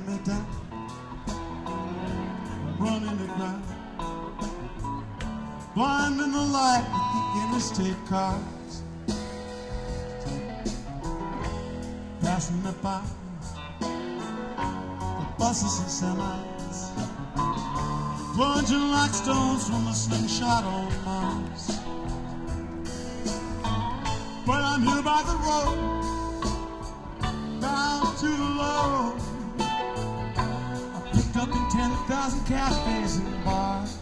me down, running it round, blinding the light with the interstate cars, passing me by, the buses and semis, plunging like stones from a slingshot on Mars. But I'm here by the road, down to the low. I picked up in 10,000 cafes and bars,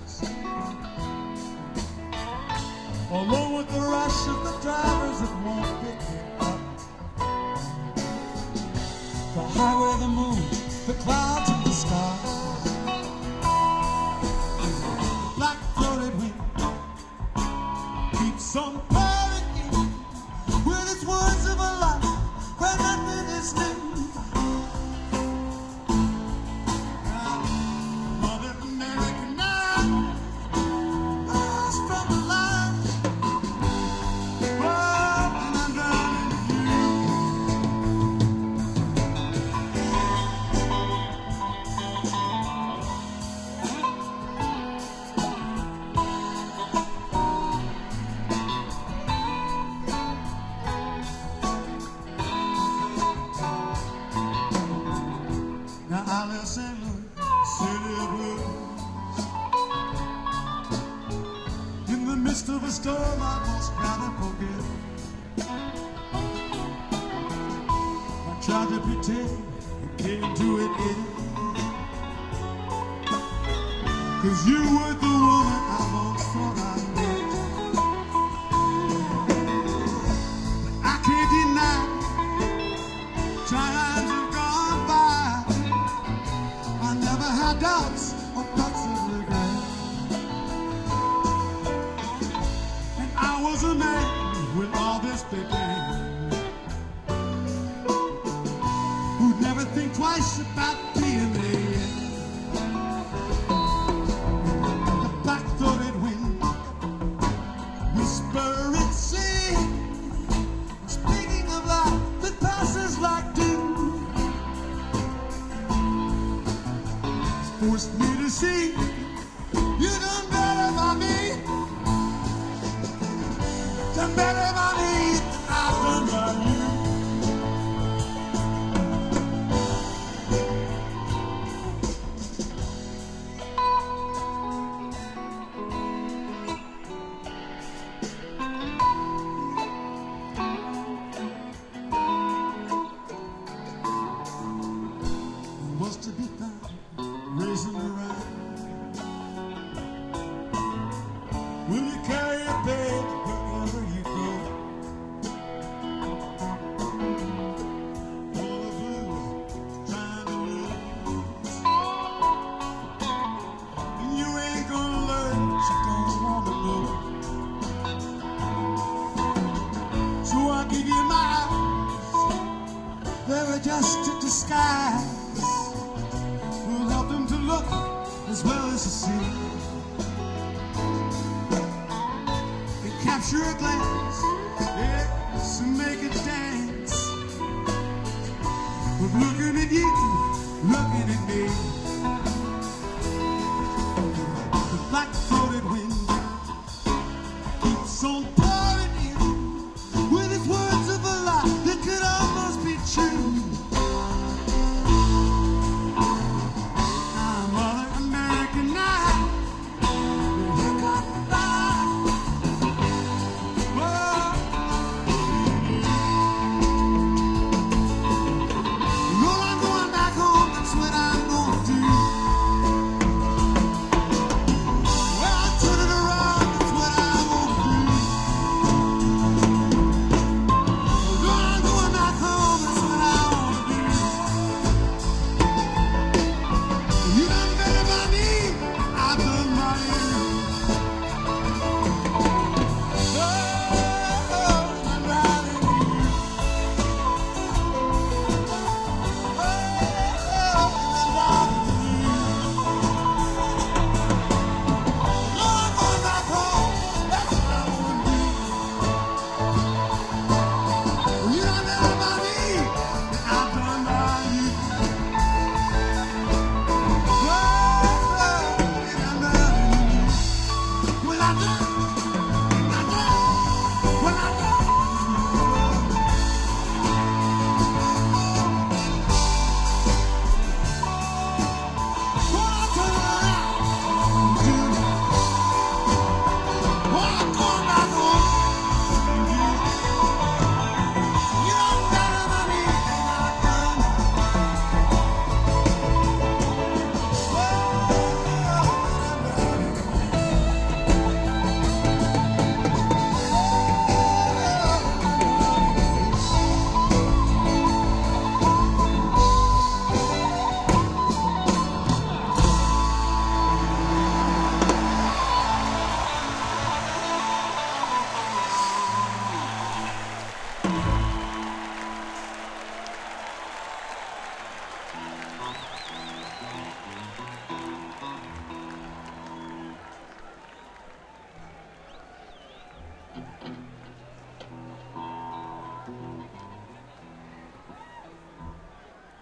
along with the rush of the drivers that won't pick me up. The highway, the moon, the clouds and the stars, black-throated wind keeps on panicking with its words of a life where nothing is new. Mother America now, rise from the line, oh, and I'm drowning now I live St. Louis, city of blues. In the midst of a storm I most rather forget. I tried to pretend it came to an end, 'cause you were the woman I most thought I met. But I can't deny times have gone by. I never had doubts or thoughts of regret. And I was a man when all this began, who'd never think twice about being there. The back-throated wind, whisper it, sing, speaking of life that passes like dew, forced me to see you done better by me, done better by me than I've done by you. Was to be found racing around. Will you carry a bed wherever you go? All the blues trying to lose, and you ain't gonna learn what you don't wanna know. So I give you my eyes, they're just a disguise. We'll help them to look as well as to see, and capture a glance, yes, and make it dance. But looking at you